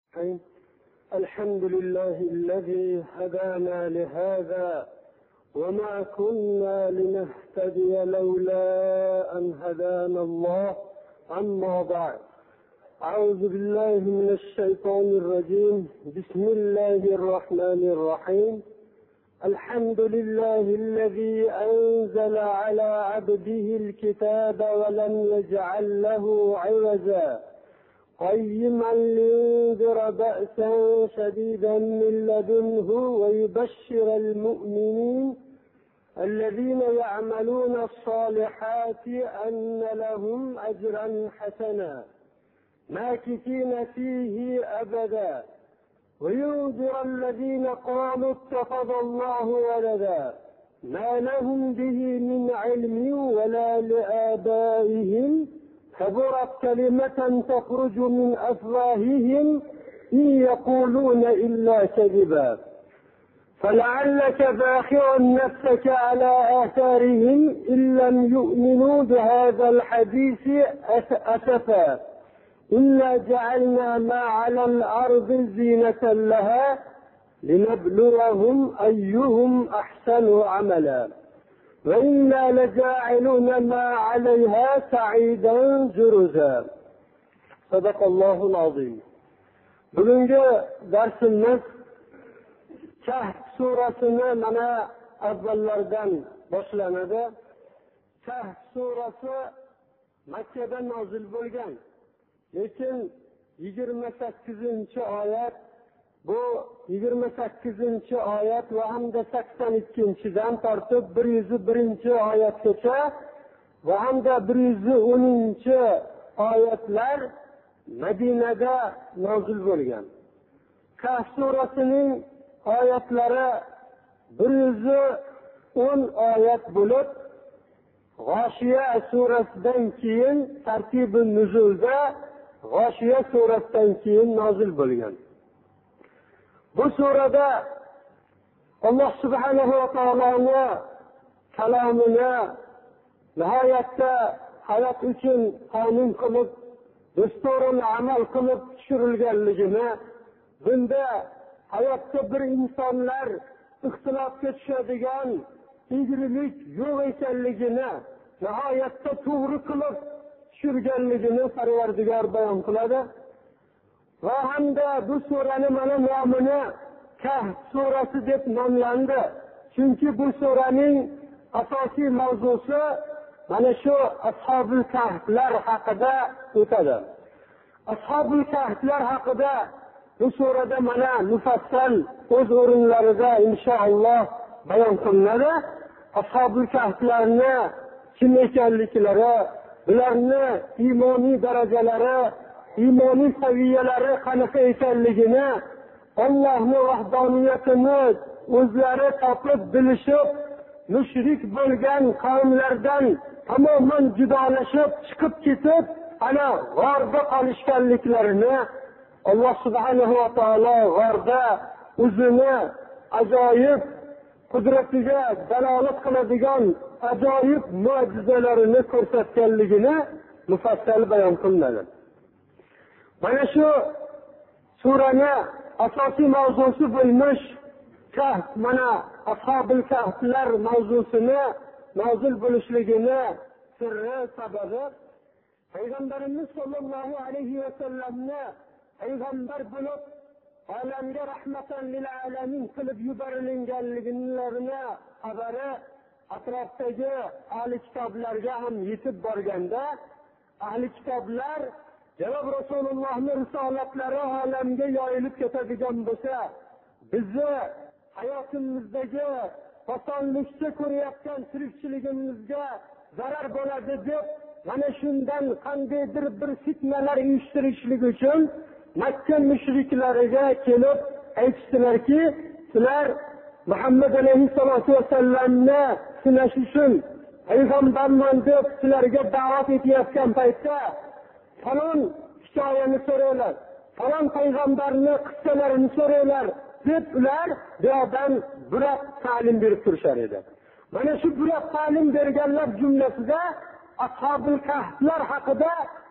الحمد لله الذي هدانا لهذا وما كنا لنهتدي لولا أن هدانا الله. أما بعد، أعوذ بالله من الشيطان الرجيم. بسم الله الرحمن الرحيم. الحمد لله الذي أنزل على عبده الكتاب ولم يجعل له عوجا قيما لينذر بأسا شديدا من لدنه ويبشر المؤمنين الذين يعملون الصالحات أن لهم أجرا حسنا ماكثين فيه أبدا وينذر الذين قالوا اتخذ الله ولدا ما لهم به من علم ولا لآبائهم كبرت كلمة تخرج من أفواههم إن يقولون إلا كذبا فلعلك باخع نفسك على آثارهم إن لم يؤمنوا بهذا الحديث أسفا إلا جعلنا ما على الأرض زينة لها لنبلوهم أيهم أحسن عملا وإنا لجاعلون ما عليها سعيدا جرزا. صدق الله العظيم. Bugungi darsimiz Kahf surasini mana avvallardan boshlanadi. Kahf surasi Makkada nozil bo'lgan. Lekin 28-oyat bu 28-oyat va hamda 82-dan tortib 101-oyatgacha va hamda 110-oyatlar Madinada nozil bo'lgan. Kahf surasining oyatlari 110 oyat bo'lib, G'oshiya surasidan keyin tartibi nuzulda G'oshiya surasidan keyin nozil bo'lgan. Bu surada Alloh subhanahu va taoloning kalomini nihoyatda hayot uchun qonun qilib, dasturini amal qilib tushirilganligini, bunda hayotda bir insonlar ixtilofga tushadigan egrilik yo'q ekanligini nihoyatda to'g'ri qilib tushirganligini Parvardigor bayon qiladi. Va hamda bu surani mana nomini Kahf surasi deb nomlandi. Chunki bu suraning asosiy mavzusi mana shu Ashabul Kahflar haqida o'tadi. Ashabul Kahflar haqida bu surada mana mufassal o'z o'rinlarida inshaalloh bayon qilinadi. Ashabul Kahflarni kim ekanliklari, ularni iymoniy darajalari, iymoniy saviyalari qanaqa ekanligini, Allohning vahdoniyatini o'zlari topib bilishib, mushrik bo'lgan qavmlardan tamoman judolashib chiqib ketib, ana g'orda qolishganliklarini Alloh subhanahu va taolo g'orda o'zini ajoyib qudratiga dalolat qiladigan ajoyib mo'jizalarini ko'rsatganligini mufassal bayon qilinadi. Mana shu surani asosiy mavzusi bo'lmish Kahf, mana Ashabul Kahflar mavzusini nozil bo'lishligini sirri sababi Payg'ambarimiz sollallohu alayhi va sallamni payg'ambar bo'lib olamga rahmatan lil alamin qilib yuborilganliklarini xabari atrofdagi ahli kitoblarga ham yetib borganda, ahli kitoblar javob Rasulullohning risolatlari olamga yoyilib ketadigan bo'lsa, bizni hayotimizdagi osonlikcha ko'rayotgan tirikchiligimizga zarar bo'ladi deb mana shundan qandaydir bir fitnalar uyushtirishlik uchun Makka mushriklariga kelib aytishdilarki, sizlar Muhammad alayhissalatu vasallamni sinash uchun payg'ambarman deb sizlarga da'vat etayotgan paytda falon hikoyani so'raylar, falon payg'ambarni qissalarini so'raylar deb ular buyoqdan burak ta'lim berib turishar edi. Mana shu burak ta'lim berganlar jumlasida Ashabul Kahflar haqida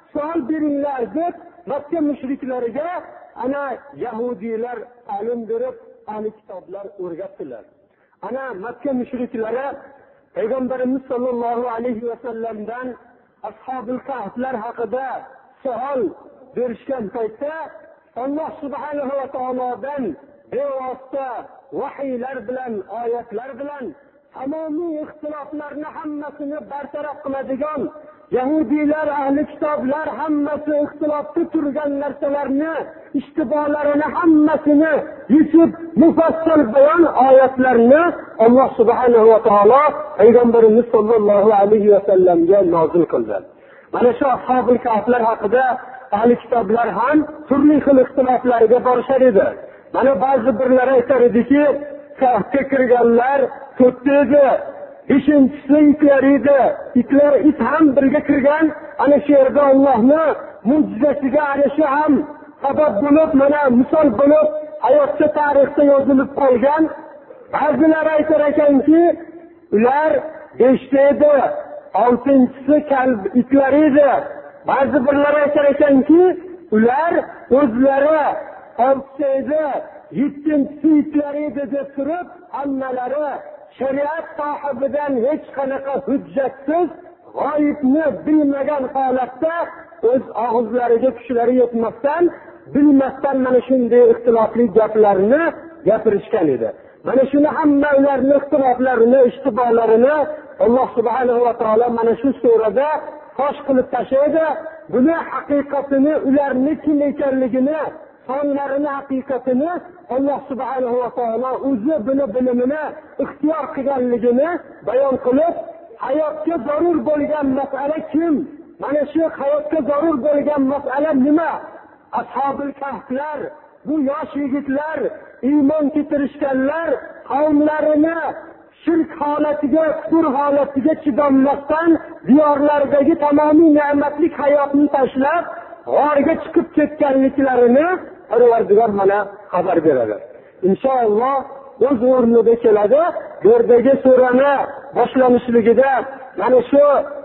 savol beringlar deb Makka mushriklariga ana yahudiylar ta'lim berib, ahli kitoblar o'rgatdilar. Ana Makka mushriklari Payg'ambarimiz sollallohu alayhi va sallamdan ashabul kahflar haqida savol berishgan paytda Alloh subhanahu va taolodan bevosita vahiylar bilan, oyatlar bilan tamomiy ixtiloflarni hammasini bartaraf qiladigan yahudiylar, ahli kitoblar hammasi ixtilofda turgan narsalarni, ishtibohlarini hammasini yechib mufassal bayon oyatlarni Alloh subhanahu va taolo Payg'ambarimiz sollallohu alayhi va sallamga nozil qildi. Mana shu ashabul kahflar haqida ahli kitoblar ham turli xil ixtiloflarga borishar edi. Mana ba'zi birlar aytar ediki, kahfga kirganlar to'rtta edi, beshinchisi itlar edi. It ham birga kirgan. Ana shu yerda Allohning mo'jizasiga ana shu ham sabab bo'lib, mana misol bo'lib hayotda tarixda yozilib qolgan. Ba'zilar aytar ekanki, ular 5 ta edi, 6-chisi kalb itlar edi. Ba'zi birlar aytar ekanki, ular o'zlari 6 ta edi, 7-chisi itlar edi deb turib, hammalari shariat sohibidan hech qanaqa hujjatsiz, g'oyibni bilmagan holatda o'z og'izlariga kuchlari yetmasdan, bilmasdan mana shunday ixtilofli gaplarni gapirishgan edi. Mana shuni hamma ularning ixtiloflarini, ishtibohlarini Alloh subhanahu va taolo mana shu surada fosh qilib tashlaydi. Buni haqiqatini, ularning kim ekanligini, sonlarini haqiqatini Alloh subhanahu va taolo o'zi buni bilimini ixtiyor qilganligini bayon qilib, hayotga zarur bo'lgan masala kim? Mana shu hayotga zarur bo'lgan masala nima? Ashabul kahflar, bu yosh yigitlar, iymon keltirishganlar, qavmlarini shirk holatiga, kufr holatiga chidolmasdan diyorlardagi tamomiy ne'matlik hayotni tashlab, g'orga chiqib ketganliklarini Parvardigor mana xabar beradi. Inshaalloh o'z o'rnida keladi. Bu yerdagi surani boshlanishligida mana shu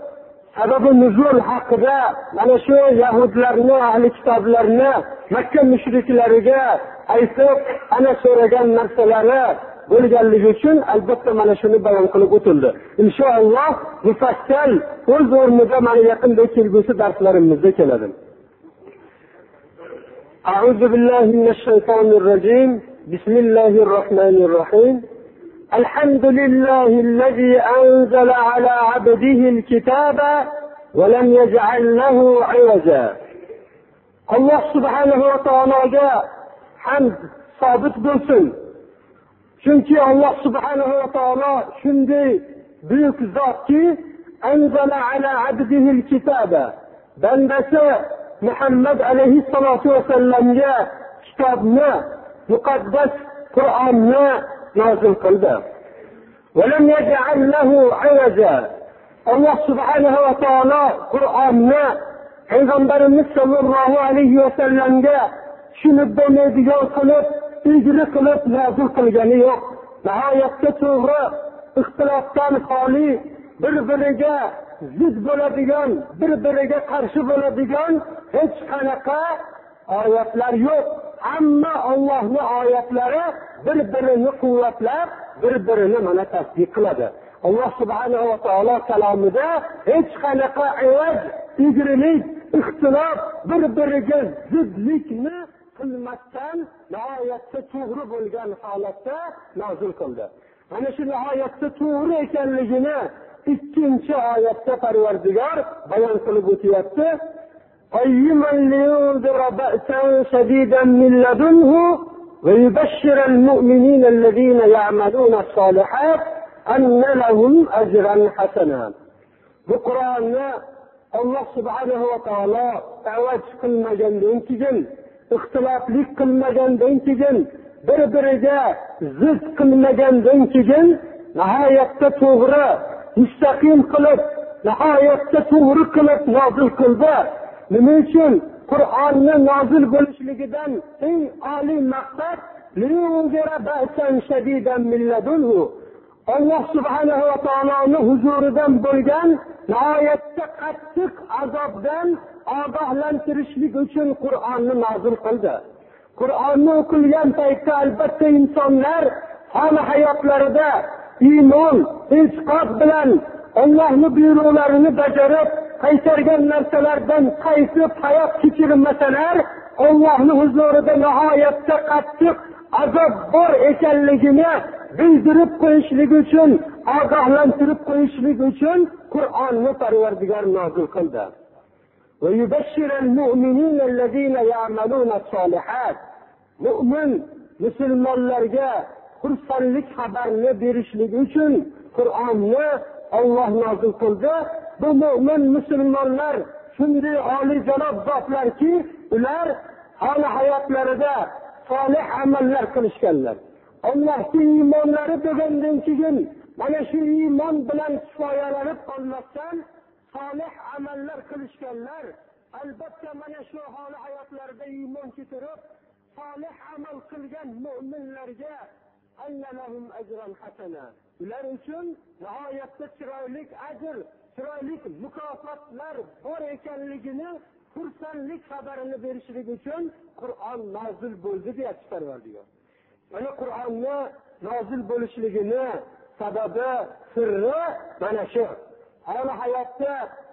sababi nuzul haqida, mana shu yahudlarni, ahli kitoblarni Makka mushriklariga aytib, ana so'ragan narsalari bo'lganligi uchun albatta mana shuni bayon qilib o'tildi. Inshaalloh mufassal o'z o'rnida mana yaqinda kelgusi darslarimizda keladi. أعوذ بالله من الشيطان الرجيم. بسم الله الرحمن الرحيم. الحمد لله الذي أنزل على عبده الكتاب ولم يجعل له عوجا. الله سبحانه وتعالى حمد ثابت bo'lsin. Chunki Alloh subhanahu va taolo shunday buyuk zotki, anzala ala abdihi al-kitaba. Bandasi Muhammad alayhissalatu vasallamga kitobni, muqaddas Qur'onni nozil qildi. Va lam yaj'al lahu 'iwaja. Alloh subhanahu va taolo Qur'onni Payg'ambarimiz sollallohu alayhi vasallamga tushunib bo'lmaydigan qilib, egri qilib nozil qilgani yo'q. Nihoyatda to'g'ri, ixtilofdan xoli, bir-biriga zid bo'ladigan, bir-biriga qarshi bo'ladigan hech qanaqa oyatlar yo'q. Hamma Allohning oyatlari bir-birini quvvatlab, bir-birini mana tasdiq qiladi. Alloh subhanahu va taolo kalomida hech qanaqa ivoj, egrilik, ixtilof, bir-biriga zidlikni qilmasdan nihoyatda to'g'ri bo'lgan holatda nozil qildi. Mana shu nihoyatda to'g'ri ekanligini 2-oyatda Parvardigor bayon qilib o'tyapti. Qayyiman liyunzira ba'san shadidan min ladunhu va yubashshiral mu'minina allazina ya'maluna as-solihat anna lahum ajran hasana. Bu Qur'onni Alloh subhanahu va taolo ta'voj qilmagandan keyin, ixtiloflik qilmagandan keyin, bir-biriga zid qilmagandan keyin nihoyatda to'g'ri, mustaqim qilib, nihoyatda to'g'ri qilib nozil qildi. Nima uchun? Qur'onni nozil bo'lishligidan eng oliy maqsad liyunzira ba'san shadidan min ladunhu. Alloh subhanahu va taoloning huzuridan bo'lgan nihoyatda qattiq azobdan ogohlantirishlik uchun Qur'onni nozil qildi. Qur'onni o'qilgan paytda albatta insonlar hali hayotlarida iymon, e'tiqod bilan Allohning buyruqlarini bajarib, qaytargan narsalardan qaytib hayot kechirmasalar, Allohning huzurida nihoyatda qattiq azob bor ekanligini bildirib qo'yishlik uchun, ogohlantirib qo'yishlik uchun Qur'onni Parvardigor nozil qildi. Va yubashshirul mu'minina allazina ya'maluna solihat. Mu'min musulmonlarga xursandlik xabarini berishlik uchun Qur'onni Alloh nozil qildi. Bu mu'min musulmonlar shunday oliyjanob zotlarki, ular hali hayotlarida solih amallar qilishganlar. Allohga iymonlari bo'lgandan keyin mana shu iymon bilan kifoyalanib qolmasdan solih amallar qilishganlar. Albatta mana shu hali hayotlarida iymon keltirib solih amal qilgan mu'minlarga annalahum ajran hasana. Ular uchun nihoyatda chiroyli ajr, chiroyli mukofotlar bor ekanligini xursandlik xabarini berishlik uchun Qur'on nozil bo'ldi deyapti Parvardigor. Mana Qur'onni nozil bo'lishligini sababi, sirri mana shu. Hali hayotda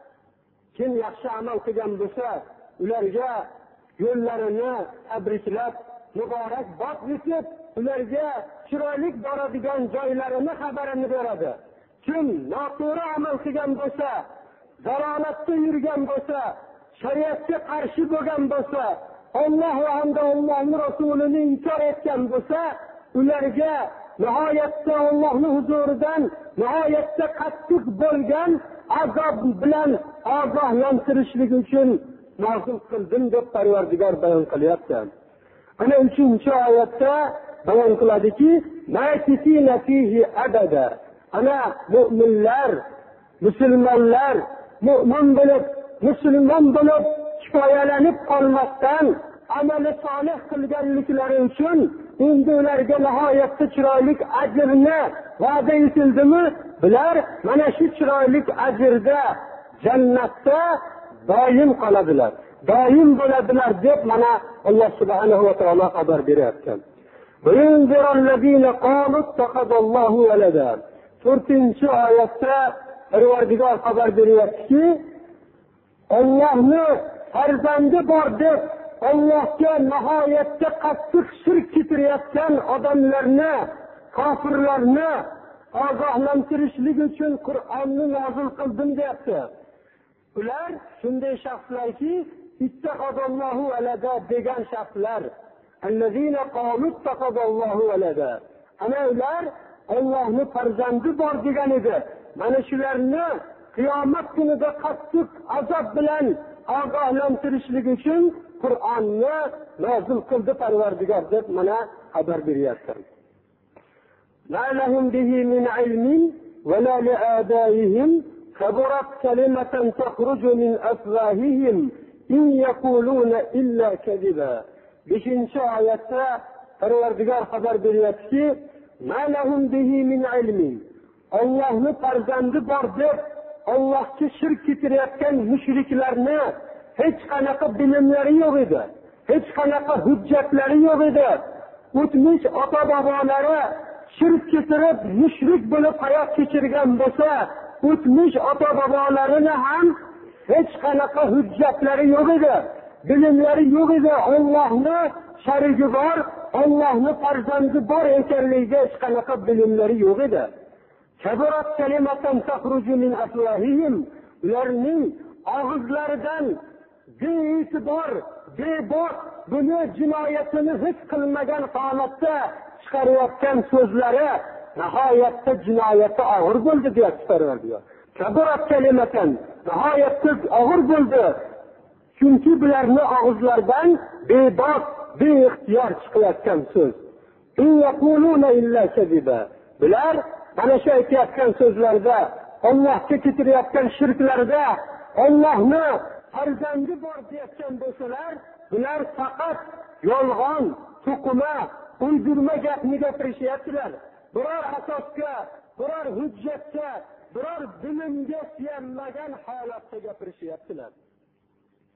kim yaxshi amal qilgan bo'lsa, ularga yo'llarini tabriklab, muborakbod etib, ularga chiroyli boradigan joylarini xabarini beradi. Kim noto'g'ri amal qilgan bo'lsa, zalolatda yurgan bo'lsa, shariatga qarshi bo'lgan bo'lsa, Alloh va Allohning rasulini inkor etgan bo'lsa, ularga nihoyatda Allohning huzuridan nihoyatda qattiq bo'lgan azob bilan ogohlantirishlik uchun nozil qildim deb Parvardigor bayon qilyapti. Ana 3-oyatda bayon qiladiki, "Makisina fihi abada." Ana mu'minlar, musulmonlar mu'min bo'lib, musulmon bo'lib kifoyalanib qolmasdan amali solih qilganliklari uchun endi ularga nihoyatda chiroyli ajrni va'da etildimi? Bular mana shu chiroyli ajrda jannatda doim qoladilar, doim bo'ladilar deb mana Alloh subhanahu va taolo xabar beryapti. 4-oyatda Parvardigor xabar beryaptiki, Allohni farzandi bor deb Allohga nihoyatda qattiq shirk keltirayotgan odamlarni, kofirlarni ogohlantirishlik uchun Qur'onni nozil qildim deyapti. Ular shunday shaxslarki, ittaqadallohu valada degan shaxslar. Allazina qalu ittaqadallohu valada. Ana ular Allohning farzandi bor degan edi. Mana shularni qiyomat kunida qattiq azob bilan ogohlantirishlik uchun Qur'onni nozil qildi Parvardigor deb mana xabar beryapti. La lahum bihi min ilmin va la li'adaihim kaburat kalimatan takhruju min afwahihim in yaquluna illa kadiba. 5-oyatda Parvardigor xabar beryaptiki, "Ma lahum bihi min ilmin." Allohning farzandi bor deb Allohga shirk keltirayotgan mushriklarni hech qanaqa bilimlari yo'q edi, hech qanaqa hujjatlari yo'q edi. O'tmish ota-bobolari shirk keltirib mushrik bo'lib hayot kechirgan bo'lsa, o'tmish ota-bobolarini ham hech qanaqa hujjatlari yo'q edi, bilimlari yo'q edi. Allohning sharigi bor, Allohning farzandi bor ekanligiga hech qanaqa bilimlari yo'q edi. Kaburat kalimatan takhruju min afwahihim. Ularning og'izlaridan bee'tibor, bebot, buni jinoyatini his qilmagan holatda chiqarayotgan so'zlari nihoyatda jinoyati og'ir bo'ldi deyapti Parvardigor. Kaburat kalimatan nihoyatda og'ir bo'ldi. Chunki bularning og'izlaridan bebot, beixtiyor chiqayotgan so'z. In yaquluna illa kadiba. Bular mana shu aytayotgan so'zlarda, Allohga keltirayotgan shirklarda, Allohni farzandi bor deyotgan bo'lsalar, bular faqat yolg'on, to'qima, uydurma gapni gapirishyaptilar. Biror asosga, biror hujjatga, biror bilimga suyanmagan holatda gapirishyaptilar.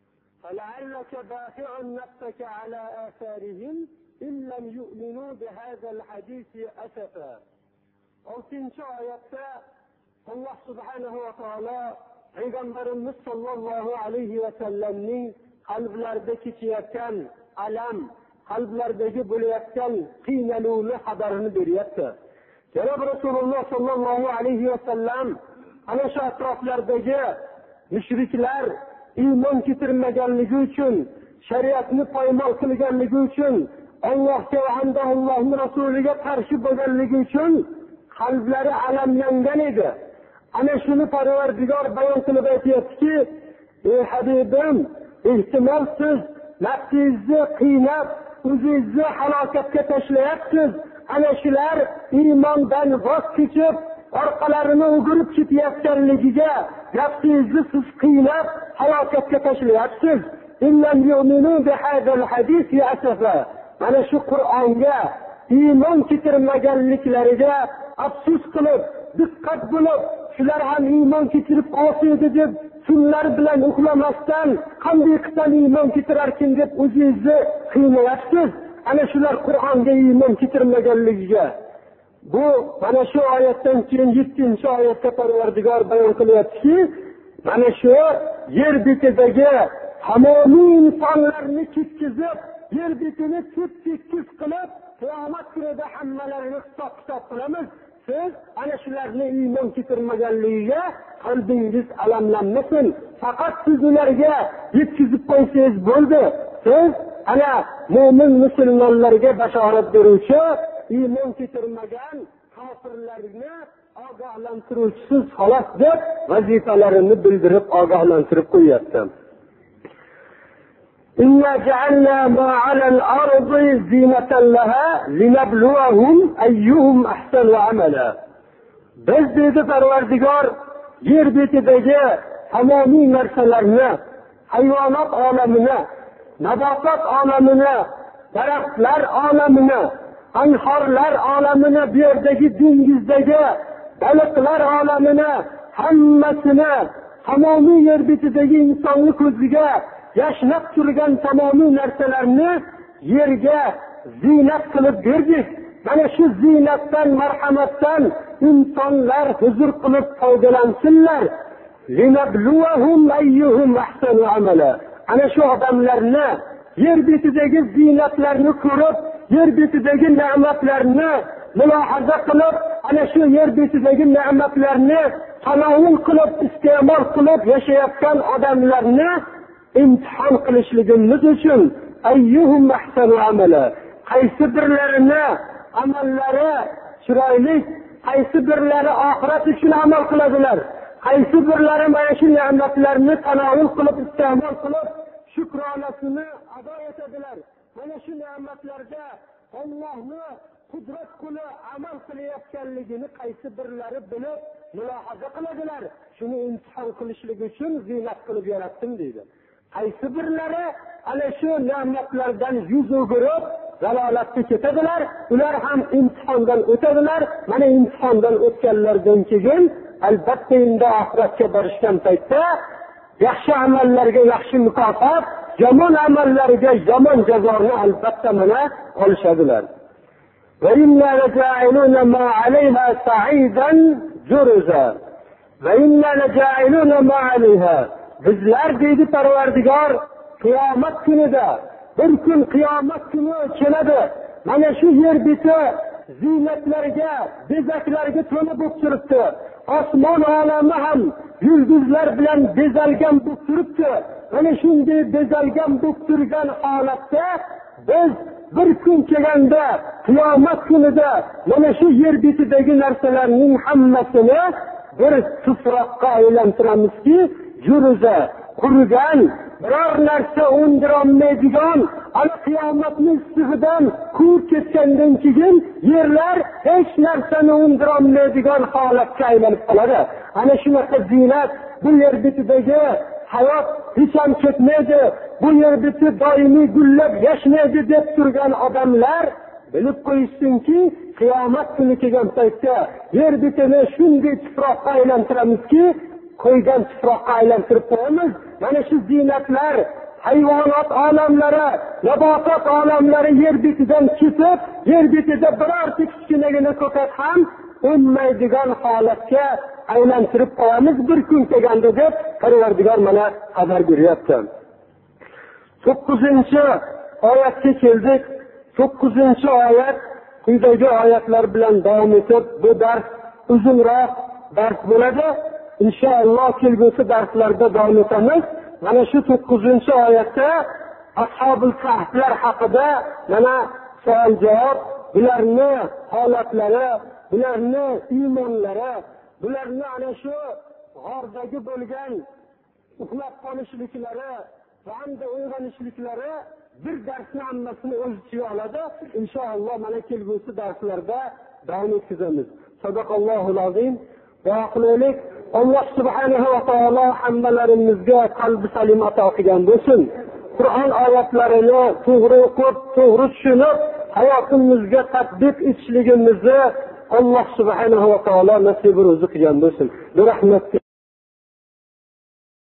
فلعلك باخع نفسك على آثارهم إن لم يؤمنوا بهذا الحديث أسفا. 6-oyatda Alloh subhanahu va taolo Payg'ambarimiz sollallohu alayhi va sallamning qalblarida kechayotgan alam, qalblardagi bo'layotgan qiynaluvni xabarini beryapti. Janob Rasululloh sollallohu alayhi va sallam ana shu atroflardagi mushriklar iymon keltirmaganligi uchun, shariatni poymol qilganligi uchun, Allohga va hamda Allohning rasuliga qarshi bo'lganligi uchun qalblari alamlangan edi. Ana shuni Parvardigor bayon qilib aytayaptiki, ey Habibim, ehtimol siz nafsingizni qiynab, o'zingizni halokatga tashlayapsiz. Ana shular iymondan voz kechib, orqalarini o'girib ketayotganligiga nafsingizni siz qiynab, halokatga tashlayapsiz. Illam yu'minu bihadal hadis asafa. Mana shu Qur'onga iymon keltirmaganliklariga afsus qilib, diqqat bo'lib, shular ham iymon keltirib qolsaydi deb tunlar bilan uxlamasdan qanday qilsam iymon keltirarkin deb o'zingizni qiynayapsiz. Ana shular Qur'onga iymon keltirmaganligiga. Bu mana shu oyatdan keyin 7-oyatda Parvardigor bayon qilyaptiki, mana shu yer betidagi tamomiy insonlarni ketkizib, yer betini tep-tekis qilib, qiyomat kunida hammalarini hisob-kitob qilamiz. Siz ana shularni iymon keltirmaganligiga qalbingiz alamlanmasin. Faqat siz ularga yetkazib qo'ysangiz bo'ldi. Siz ana mo'min musulmonlarga bashorat beruvchi, iymon keltirmagan kofirlarni ogohlantiruvchisiz xolos deb vazifalarini bildirib ogohlantirib qo'yapti. Inna ja'alna ma 'ala al-ardi zinatan laha linabluwahum ayyuhum ahsanu 'amala. Biz dedi Parvardigor yer betidagi tamomiy narsalarni, hayvonot olamini, nabotat olamini, daraxtlar olamini, anhorlar olamini, bu yerdagi dengizdagi baliqlar olamini, hammasini tamomiy yer betidagi insonni ko'ziga yashnab turgan tamomiy narsalarni yerga zinat qilib berdik. Mana shu zinatdan, marhamatdan insonlar huzur qilib foydalansinlar. Linabluwahum ayyuhum ahsanu amala. Ana shu odamlarni yer betidagi zinatlarni ko'rib, yer betidagi ne'matlarni mulohaza qilib, ana shu yer betidagi ne'matlarni tanovul qilib, iste'mol qilib yashayotgan odamlarni imtihon qilishligimiz uchun ayyuhum ahsanu amala. Qaysi birlarini amallari chiroyli, qaysi birlari oxirat uchun amal qiladilar, qaysi birlari mana shu ne'matlarni tanovul qilib, iste'mol qilib, shukronasini ado etadilar. Mana shu ne'matlarda Allohning qudrat quli amal qilayotganligini qaysi birlari bilib, mulohaza qiladilar. Shuni imtihon qilishlik uchun zinat qilib yaratdim deydi. Qaysi birlari ana shu ne'matlardan yuz o'girib zalolatga ketadilar. Ular ham imtihondan o'tadilar. Mana imtihondan o'tganlardan keyin albatta endi oxiratga borishgan paytda yaxshi amallarga yaxshi mukofot, yomon amallarga yomon jazoni albatta mana olishadilar. Va inna laja'iluna ma 'alayha sa'idan juruza. Va inna laja'iluna ma 'alayha. Bizlar deydi Parvardigor, qiyomat kunida, bir kun qiyomat kuni keladi. Mana shu yer beti zinatlarga, bezaklarga to'lib turibdi. Osmon olami ham yulduzlar bilan bezalgan bo'lib turibdi. Mana shunday bezalgan bo'lib turgan holatda biz bir kun kelganda, qiyomat kunida mana shu yer betidagi narsalarning hammasini bir tuproqqa aylantiramizki, juruza, qurigan, biror narsa undirolmaydigan, ana qiyomatning issigidan quvib ketgandan keyin yerlar hech narsani undirolmaydigan holatga aylanib qoladi. Ana shunaqa zinat, bu yer betidagi hayot hech ham ketmaydi, bu yer beti doimiy gullab yashnaydi deb turgan odamlar bilib qo'yishsinki, qiyomat kuni kelgan paytda yer betini shunday tuproqqa aylantiramizki, qo'ygan tuproqqa aylantirib qo'yamiz. Mana shu zinatlar hayvonot olamlari, nabotot olamlari yer betidan ketib, yer betida birorta kichkinagina ko'kat ham o'lmaydigan holatga aylantirib qo'yamiz bir kun kelganda deb Parvardigor mana xabar beryapti. 9-oyatga keldik. 9-oyat quyidagi oyatlar bilan davom etib, bu dars uzunroq dars bo'ladi. Inshaalloh kelgusi darslarda davom etamiz. Mana shu 9-oyatda Ashobul Kahflar haqida mana savol-javob, ularni holatlari, bularni iymonlari, bularni ana shu g'ordagi bo'lgan uxlab qolishliklari va hamda uyg'onishliklari bir darsni hammasini o'z ichiga oladi. Inshaalloh mana kelgusi darslarda davom etamiz. Sadaqallohul azim. Va qilaylik, Alloh subhanahu va taolo hammalarimizga qalbi salim ato qilgan bo'lsin. Qur'on oyatlarini to'g'ri o'qib, to'g'ri tushunib, hayotimizga tatbiq etishligimizni Alloh subhanahu va taolo nasib qilgan bo'lsin. Bi rahmatika